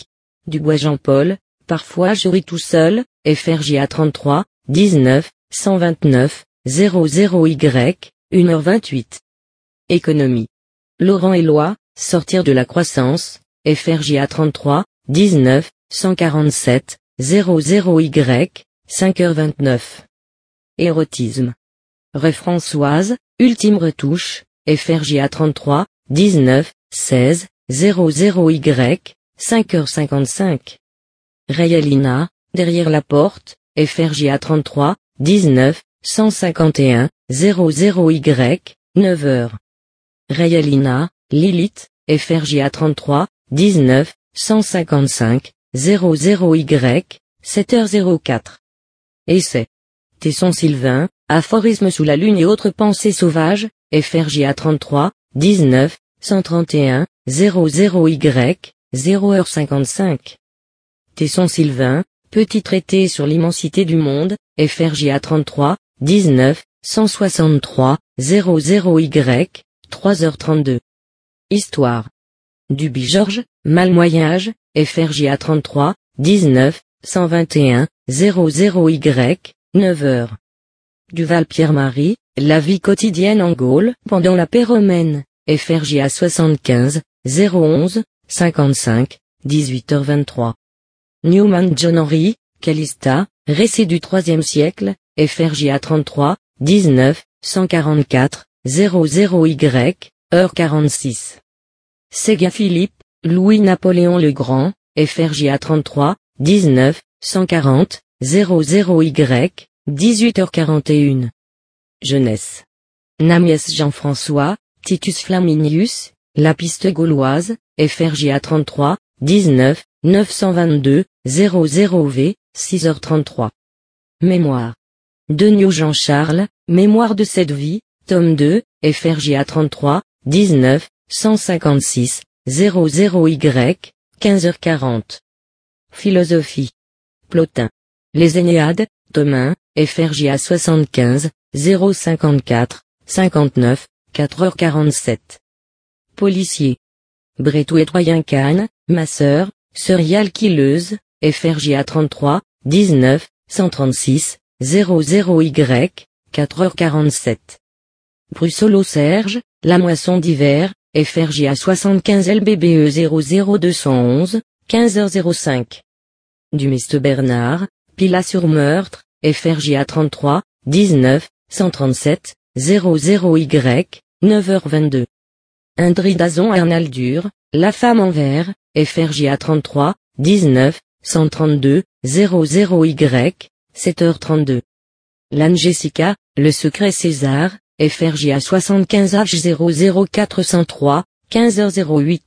Speaker 2: Dubois Jean-Paul, parfois je ris tout seul, F R J A trente-trois, dix-neuf, cent vingt-neuf, zéro zéro Y, une heure vingt-huit. Économie. Laurent Éloi, sortir de la croissance, F R J A trente-trois, dix-neuf, cent quarante-sept, zéro zéro Y, cinq heures vingt-neuf. Érotisme. Rue Françoise, ultime retouche, F R J A trente-trois, dix-neuf, seize, zéro zéro Y, cinq heures cinquante-cinq. Rayalina, derrière la porte, F R J A trente-trois, dix-neuf, cent cinquante et un, zéro zéro Y, neuf heures. Rayalina, Lilith, F R J A trente-trois, dix-neuf, cent cinquante-cinq, zéro zéro Y, sept heures zéro quatre. Essai. Tesson Sylvain, aphorisme sous la lune et autres pensées sauvages, F R J A trente-trois, dix-neuf, cent trente et un, zéro zéro Y, zéro heure cinquante-cinq. Tesson Sylvain, petit traité sur l'immensité du monde, F R J A trente-trois, dix-neuf, cent soixante-trois, zéro zéro Y, trois heures trente-deux. Histoire. Duby Georges, Mal Moyen Âge, F R J A trente-trois, dix-neuf, cent vingt et un, zéro zéro Y, neuf heures. Duval Pierre-Marie, La vie quotidienne en Gaule, pendant la paix romaine, F R J A soixante-quinze, zéro onze, cinquante-cinq, dix-huit heures vingt-trois. Newman John Henry, Calista, récit du troisième siècle, F R J A trente-trois, dix-neuf, cent quarante-quatre, zéro zéro Y, heure quarante-six. Séguin Philippe, Louis-Napoléon le Grand, F R J A trente-trois, dix-neuf, cent quarante, zéro zéro Y, dix-huit heures quarante et un. Jeunesse. Namiès Jean-François, Titus Flaminius, La piste gauloise, F R J A trente-trois, dix-neuf, neuf cent vingt-deux, zéro zéro V, six heures trente-trois. Mémoire. Deniau Jean-Charles, Mémoire de cette vie, tome deux, F R J A trente-trois, dix-neuf, cent cinquante-six, zéro zéro Y, quinze heures quarante. Philosophie. Plotin. Les Énéades, tome un, F R J A soixante-quinze, zéro cinquante-quatre, cinquante-neuf, quatre heures quarante-sept. Policier. Brétou et Troyen-Cannes, ma sœur, Serial Killeuse, F R J A trente-trois, dix-neuf, cent trente-six, zéro zéro Y, quatre heures quarante-sept. Brussolo Serge, La moisson d'hiver, F R J A soixante-quinze L B B E zéro zéro deux cent onze, quinze heures zéro cinq. Dumeste Bernard, Pilat-sur-Meurtre, F R J A trente-trois, dix-neuf, cent trente-sept, zéro zéro Y, neuf heures vingt-deux. Indridazon Arnaldur, La femme en verre, F R J A trente-trois, dix-neuf, cent trente-deux, zéro zéro Y, sept heures trente-deux. L'Anne Jessica, Le secret César, F R J A soixante-quinze H zéro zéro quatre cent trois, quinze heures zéro huit.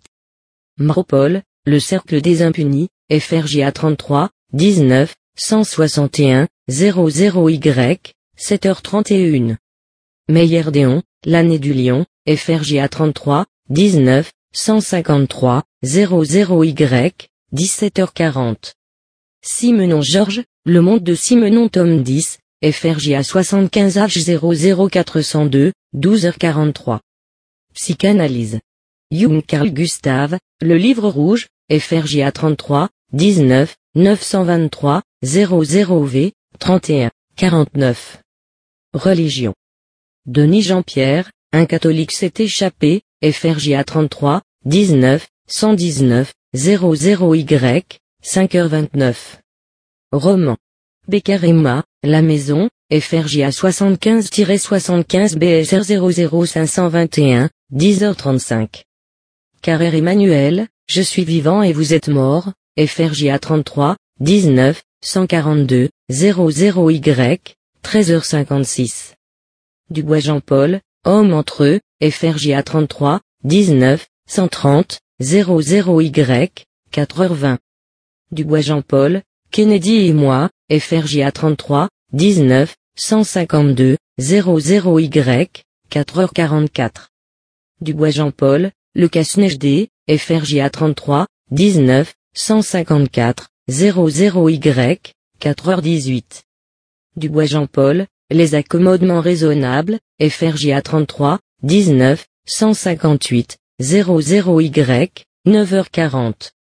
Speaker 2: Mropol, Le cercle des impunis, F R J A trente-trois, dix-neuf, cent soixante et un, zéro zéro Y, sept heures trente et un. Meyer-Déon, L'année du lion, F R J A trente-trois, dix-neuf, cent cinquante-trois, zéro zéro Y, dix-sept heures quarante. Simenon Georges, Le monde de Simenon tome dix, F R J A soixante-quinze H zéro zéro quatre cent deux, douze heures quarante-trois. Psychanalyse. Jung Carl Gustave, Le livre rouge, F R J A trente-trois, dix-neuf, neuf cent vingt-trois, zéro zéro V, trente et un, quarante-neuf. Religion. Denis Jean-Pierre, Un catholique s'est échappé, F R J A trente-trois, dix-neuf, cent dix-neuf, zéro zéro Y, cinq heures vingt-neuf. Roman. Becker Emma, La maison, F R J A soixante-quinze soixante-quinze B S R zéro zéro cinq cent vingt et un, dix heures trente-cinq. Carrère Emmanuel, Je suis vivant et vous êtes mort, F R J A trente-trois, dix-neuf, cent quarante-deux, zéro zéro Y, treize heures cinquante-six. Dubois Jean-Paul, Homme entre eux, F R J A trente-trois, dix-neuf, cent trente, zéro zéro Y, quatre heures vingt. Dubois Jean-Paul, Kennedy et moi, F R J A trente-trois, dix-neuf, cent cinquante-deux, zéro zéro Y, quatre heures quarante-quatre. Dubois Jean-Paul, Le casse-neige D, F R J A trente-trois, dix-neuf, cent cinquante-quatre, zéro zéro Y, quatre heures dix-huit. Dubois Jean-Paul, Les accommodements raisonnables, F R J A trente-trois, dix-neuf, cent cinquante-huit, zéro zéro Y, neuf heures quarante.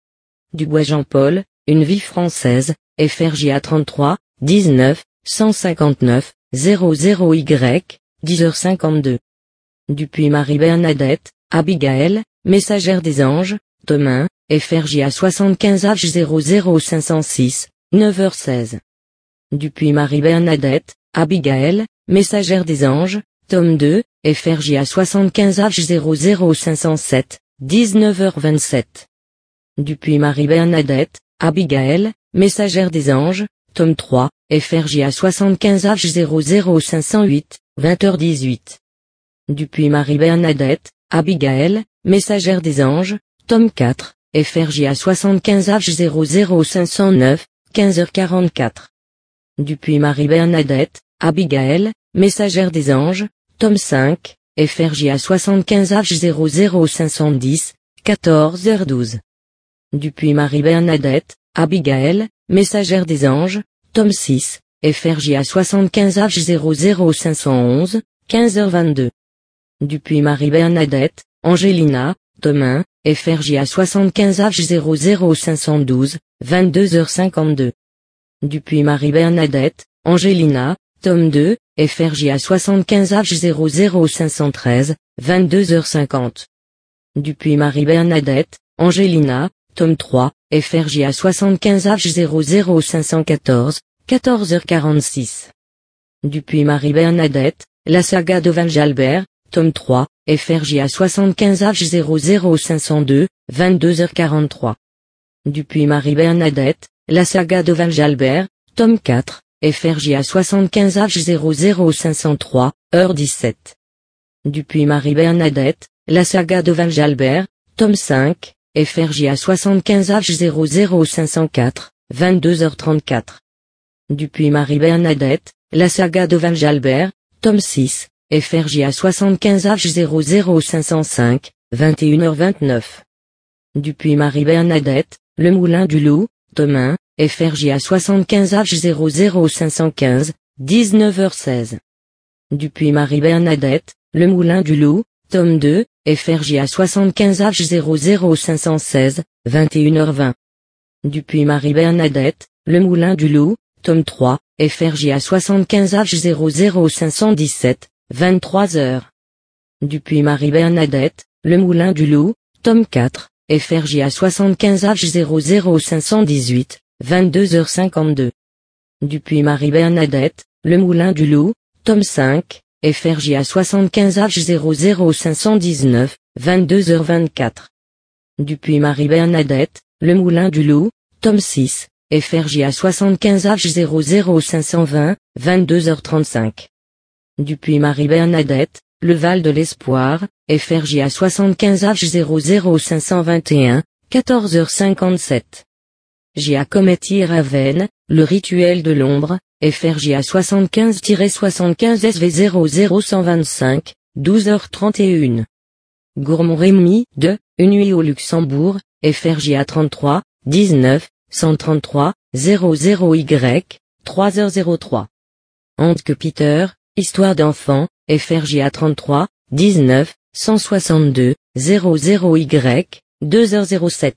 Speaker 2: Dubois Jean-Paul, Une vie française, F R J A trente-trois, dix-neuf, cent cinquante-neuf, zéro zéro Y, dix heures cinquante-deux. Dupuis Marie-Bernadette, Abigaël, Messagère des anges, tome un, F R J A soixante-quinze H zéro zéro cinq cent six, neuf heures seize. Dupuis Marie-Bernadette, Abigaël, Messagère des anges, tome deux, F R J A soixante-quinze H zéro zéro cinq cent sept, dix-neuf heures vingt-sept. Dupuis Marie-Bernadette, Abigaël, Messagère des anges, tome trois, F R J A soixante-quinze H zéro zéro cinq cent huit, vingt heures dix-huit. Dupuis Marie-Bernadette, Abigaël, Messagère des anges, tome quatre, F R J A soixante-quinze H zéro zéro cinq cent neuf, quinze heures quarante-quatre. Dupuis Marie-Bernadette, Abigaël, Messagère des anges, tome cinq, F R J A soixante-quinze H zéro zéro cinq cent dix, quatorze heures douze. Dupuis Marie-Bernadette, Abigaël, Messagère des anges, tome six, F R J A soixante-quinze H zéro zéro cinq cent onze, quinze heures vingt-deux. Dupuis Marie-Bernadette, Angelina, tome un, F R J A soixante-quinze H zéro zéro cinq cent douze, vingt-deux heures cinquante-deux. Dupuis Marie-Bernadette, Angelina, tome deux, F R J A soixante-quinze H zéro zéro cinq cent treize, vingt-deux heures cinquante. Dupuis Marie-Bernadette, Angelina, tome trois, F R J A soixante-quinze H zéro zéro cinq cent quatorze, quatorze heures quarante-six. Dupuis Marie-Bernadette, La saga de Valjalbert, tome trois, F R J A soixante-quinze H zéro zéro cinq cent deux, vingt-deux heures quarante-trois. Dupuis Marie-Bernadette, La saga de Valjalbert, tome quatre, F R J A soixante-quinze H zéro zéro cinq cent trois, heure dix-sept. Dupuis Marie-Bernadette, La saga de Valjalbert, tome cinq, F R J A soixante-quinze H zéro zéro cinq cent quatre, vingt-deux heures trente-quatre. Dupuis Marie-Bernadette, La saga de Valjalbert, tome six, F R J A soixante-quinze H zéro zéro cinq cent cinq, vingt et une heures vingt-neuf. Dupuis Marie-Bernadette, Le moulin du loup, tome un, F R J A soixante-quinze H zéro zéro cinq cent quinze, dix-neuf heures seize. Dupuis Marie-Bernadette, Le moulin du loup, tome deux, F R J A soixante-quinze H zéro zéro cinq cent seize, vingt et une heures vingt. Dupuis Marie-Bernadette, Le moulin du loup, tome trois, F R J A soixante-quinze H zéro zéro cinq cent dix-sept, vingt-trois heures. Dupuis Marie-Bernadette, Le moulin du loup, tome quatre, F R J A soixante-quinze H zéro zéro cinq cent dix-huit, vingt-deux heures cinquante-deux. Dupuis Marie-Bernadette, Le moulin du loup, tome cinq, F R J A soixante-quinze H zéro zéro cinq cent dix-neuf, vingt-deux heures vingt-quatre. Dupuis Marie-Bernadette, Le moulin du loup, tome six, F R J A soixante-quinze H zéro zéro cinq cent vingt, vingt-deux heures trente-cinq. Dupuis Marie-Bernadette, Le Val de l'Espoir, F R J A soixante-quinze H zéro zéro cinq cent vingt et un, quatorze heures cinquante-sept. Giacometti et Ravenne, Le rituel de l'ombre, F R J A soixante-quinze soixante-quinze S V zéro zéro cent vingt-cinq, douze heures trente et une. Gourmand-Rémy, de, Une nuit au Luxembourg, F R J A trente-trois, dix-neuf, cent trente-trois, zéro zéro Y, trois heures zéro trois. Handke Peter, Histoire d'enfant, F R J A trente-trois, dix-neuf, cent soixante-deux, zéro zéro Y, deux heures zéro sept.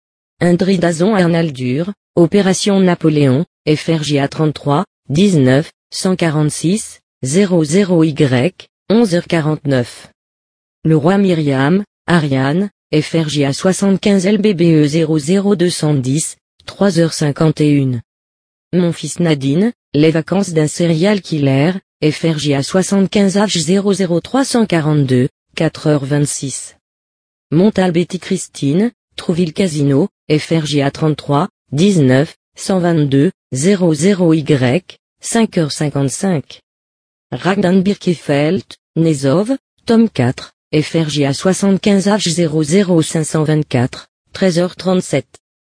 Speaker 2: Indri Dazon Arnaldur, Opération Napoléon, F R J A trente-trois, dix-neuf, cent quarante-six, zéro zéro Y, onze heures quarante-neuf. Le Roi Myriam, Ariane, F R J A soixante-quinze L B B E zéro zéro deux cent dix, trois heures cinquante et une. Mon fils Nadine, Les vacances d'un serial killer, F R J A soixante-quinze H zéro zéro trois cent quarante-deux, quatre heures vingt-six. Montal Betty Christine, Trouville Casino, F R J A trente-trois, dix-neuf, cent vingt-deux, zéro zéro Y, cinq heures cinquante-cinq. Ragdan Birkefeld, Nezov, tome quatre, F R J A soixante-quinze H zéro zéro cinq cent vingt-quatre, treize heures trente-sept.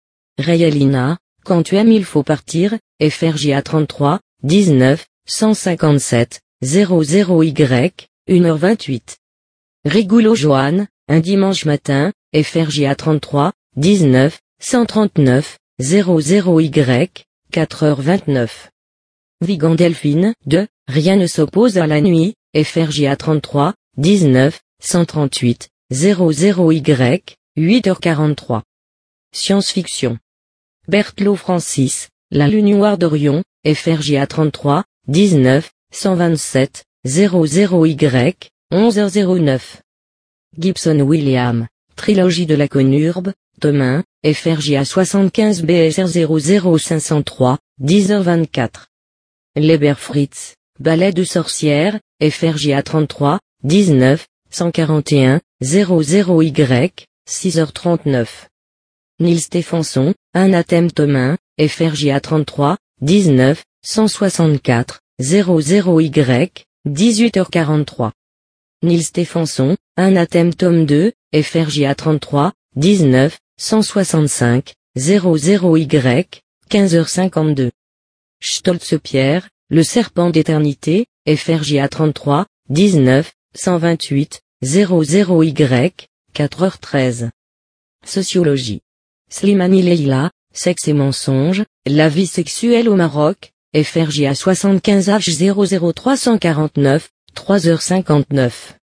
Speaker 2: Rayalina, Quand tu aimes il faut partir, F R J A trente-trois, dix-neuf, cent cinquante-sept, zéro zéro Y, une heure vingt-huit. Rigoulot Joanne, Un dimanche matin, F R J A trente-trois, dix-neuf, cent trente-neuf, zéro zéro Y, quatre heures vingt-neuf. Vigan Delphine, de, Rien ne s'oppose à la nuit, F R J A trente-trois, dix-neuf, cent trente-huit, zéro zéro Y, huit heures quarante-trois. science-fiction. Berthelot Francis, La Lune Noire d'Orion, F R J A trente-trois, dix-neuf, cent vingt-sept, zéro zéro Y, onze heures zéro neuf. Gibson William, Trilogie de la Conurbe, tome un, F R J A soixante-quinze B S R zéro zéro cinq cent trois, dix heures vingt-quatre. Leber Fritz, Ballet de sorcière, F R J A trente-trois, dix-neuf, cent quarante et un, zéro zéro Y, six heures trente-neuf. Neil Stephenson, Anathème tome un, F R J A trente-trois, dix-neuf, cent soixante-quatre, zéro zéro Y, dix-huit heures quarante-trois. Neil Stephenson, Anathème tome deux, F R J A trente-trois, dix-neuf, cent soixante-cinq, zéro zéro Y, quinze heures cinquante-deux. Stoltze-Pierre, Le Serpent d'éternité, F R J A trente-trois, dix-neuf, cent vingt-huit, zéro zéro Y, quatre heures treize. Sociologie. Slimani Leila, Sexe et mensonges, La vie sexuelle au Maroc, F R J A soixante-quinze H zéro zéro trois cent quarante-neuf, trois heures cinquante-neuf.